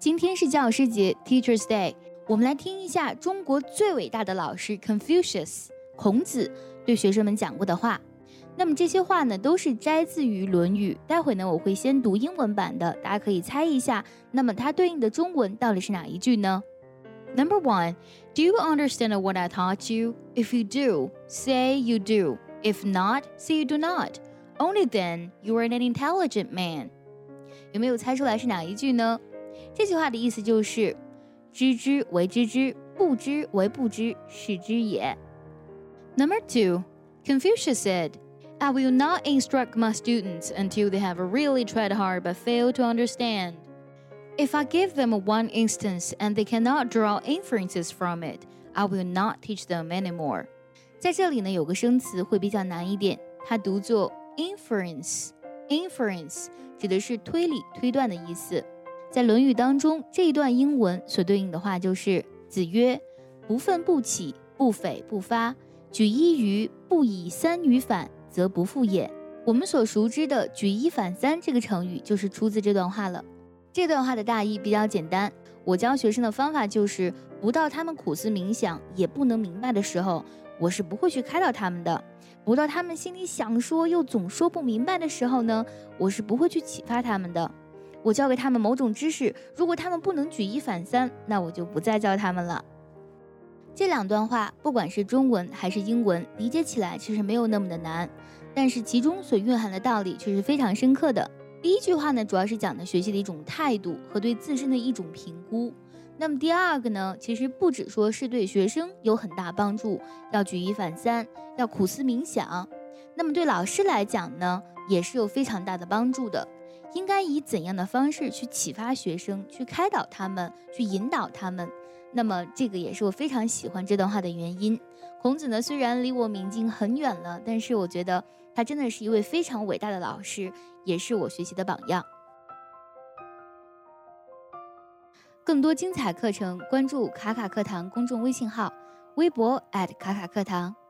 今天是教师节 Teachers Day， 我们来听一下中国最伟大的老师 Confucius 孔子对学生们讲过的话。那么这些话呢，都是摘自于《论语》。待会呢，我会先读英文版的，大家可以猜一下，那么它对应的中文到底是哪一句呢？ Number 1, Do you understand what I taught you? If you do, say you do. If not, say you do not. Only then you are an intelligent man. 有没有猜出来是哪一句呢？这句话的意思就是知之为知之，不知为不知，是知也。 Number 2, Confucius said, I will not instruct my students until they have really tried hard but fail to understand. If I give them one instance and they cannot draw inferences from it, I will not teach them anymore. 在这里呢，有个生词会比较难一点，它读作 inference。Inference 指的是推理、推断的意思。在《论语》当中，这一段英文所对应的话就是子曰：不愤不启，不悱不发，举一隅，不以三隅反，则不复也。我们所熟知的举一反三这个成语就是出自这段话了。这段话的大意比较简单，我教学生的方法就是不到他们苦思冥想也不能明白的时候，我是不会去开导他们的。不到他们心里想说又总说不明白的时候呢，我是不会去启发他们的。我教给他们某种知识，如果他们不能举一反三，那我就不再教他们了。这两段话不管是中文还是英文，理解起来其实没有那么的难，但是其中所蕴含的道理却是非常深刻的。第一句话呢，主要是讲的学习的一种态度和对自身的一种评估。那么第二个呢，其实不只说是对学生有很大帮助，要举一反三，要苦思冥想。那么对老师来讲呢，也是有非常大的帮助的。应该以怎样的方式去启发学生，去开导他们，去引导他们。那么这个也是我非常喜欢这段话的原因。孔子呢，虽然离我们已经很远了，但是我觉得他真的是一位非常伟大的老师，也是我学习的榜样。更多精彩课程，关注卡卡课堂公众微信号，微博卡卡课堂。